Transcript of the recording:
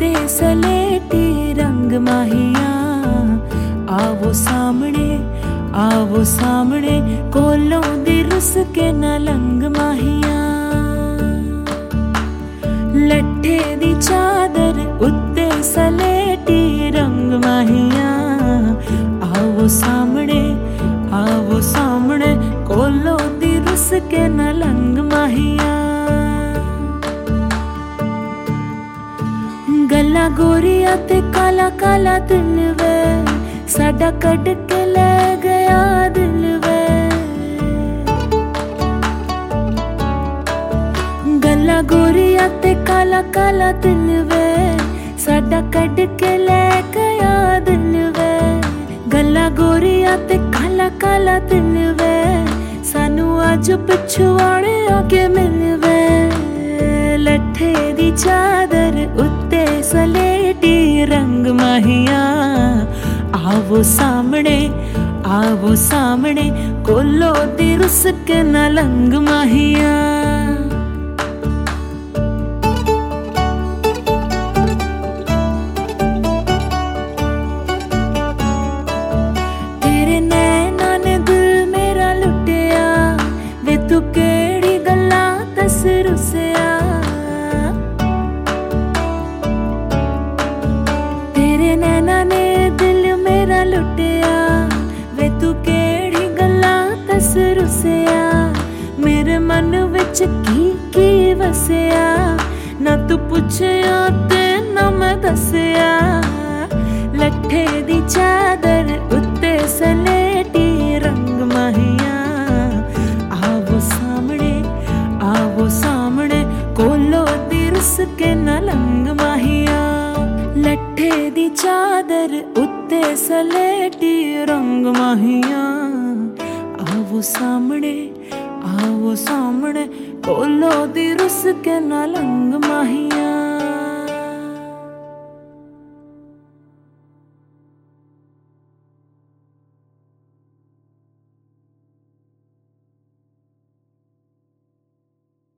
उत्ते सलेटी रंग माहिया। आवो सामने कोलों दी रुस के ना लंग माहिया। लट्ठे दी चादर उत्ते सलेटी रंग माहिया। आवो सामने कोलों दी रुस के ना लंग माहिया। गल्ला गोरिया ते काला काला दिल वे साडा कड के ले गया दिल वे। गल्ला गोरिया ते काला काला दिल वे साडा कड के ले गया दिल वे। गल्ला गोरिया ते काला काला दिल वे सानू अज पिछवाड़े आके मिल वे। लट्ठे दी चादर उत्ते सलेटी रंग माहिया। आवो सामने कोलो दी रुस के ना लंग माहिया। तेरे नैना ने दिल मेरा लुटिया वे तू केड़ी गल्ला दस रुसिया। तेरे नैना ने दिल मेरा लुटिया वे तू केड़ी गल्ला दस रुसिया। मेरे मन विच की वसिया ना तू पुछया ते ना मैं दसिया। लट्ठे दी चादर उत्ते सलेटी रंग माहिया। आवो सामने कोलो दी रुस के ना लंग माहिया। लट्ठे दी चादर उत्ते सलेटी रंग माहिया। आवो सामने कोलो दी रुस के ना लंग माहिया।